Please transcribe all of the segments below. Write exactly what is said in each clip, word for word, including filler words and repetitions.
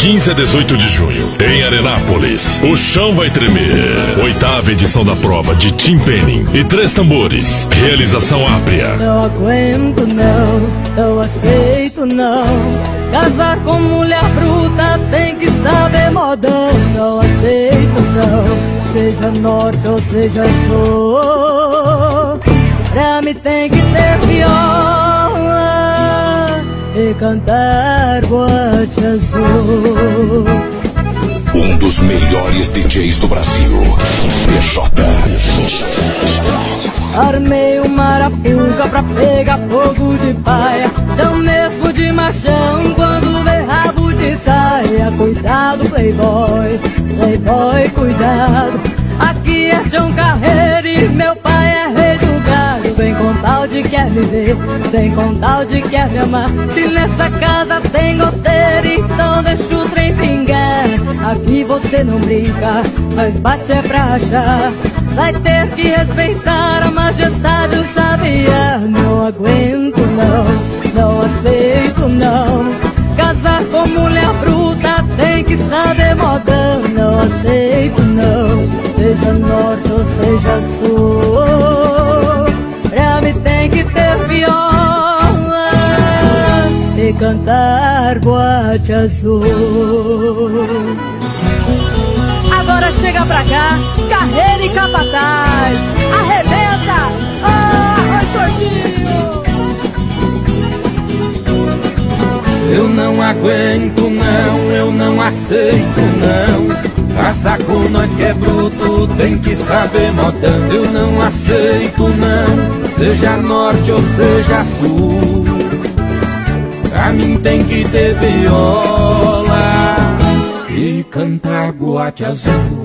quinze a dezoito de junho, em Arenápolis. O chão vai tremer. Oitava edição da prova de Tim Penning e Três Tambores. Realização Ápria. Não aguento não, não aceito não. Casar com mulher bruta tem que saber modão. Não aceito não, seja norte ou seja sul. Pra mim tem que ter viola e cantar boate azul. Um dos melhores D Js do Brasil, P J. Armei uma arapuca pra pegar fogo de paia, tão mesmo de machão quando vê rabo de saia. Cuidado, playboy, playboy, cuidado. Aqui é John Carreiro e meu pai é rei do gado. Vem com tal de quer me ver, vem com tal de quer me amar. Se nessa casa tem goteira, então deixa o trem pingar. Aqui você não brinca, mas bate é pra achar. Vai ter que respeitar a majestade do sabiá. Não aguento não, não aceito não. Casar com mulher bruta tem que saber modão. Não aceito não, seja norte ou seja sul. Pra mim tem que ter viola e cantar boate azul. Agora chega pra cá, Carreira e Capataz. Arrebenta! Ah, arroz sortinho! Eu não aguento não, eu não aceito não. Casar com nós que é bruto tem que saber modão. Eu não aceito não, seja norte ou seja sul. Pra mim tem que ter viola e cantar boate azul.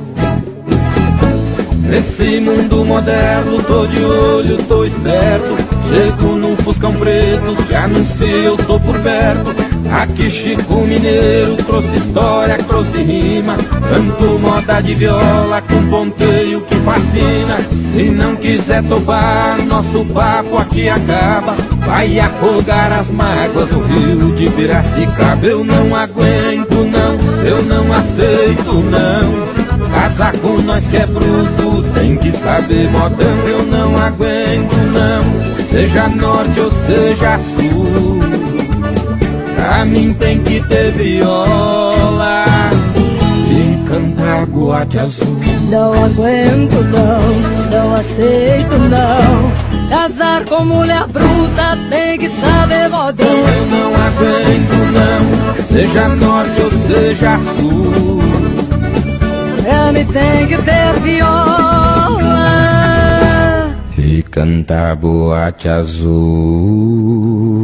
Nesse mundo moderno tô de olho, tô esperto. Chego num Fuscão preto que anuncia eu tô por perto. Aqui Chico Mineiro trouxe história, trouxe rima. Canto moda de viola com ponteio que fascina. Se não quiser topar, nosso papo aqui acaba. Vai afogar as mágoas do rio de Piracicaba. Eu não aguento não, eu não aceito não. Casar com nós que é bruto tem que saber modão. Eu não aguento não, seja norte ou seja sul. Pra mim tem que ter viola e cantar boate azul. Não aguento não, não aceito não. Casar com mulher bruta tem que saber modão. Eu não aguento não, seja norte ou seja sul. Pra mim tem que ter viola e cantar boate azul.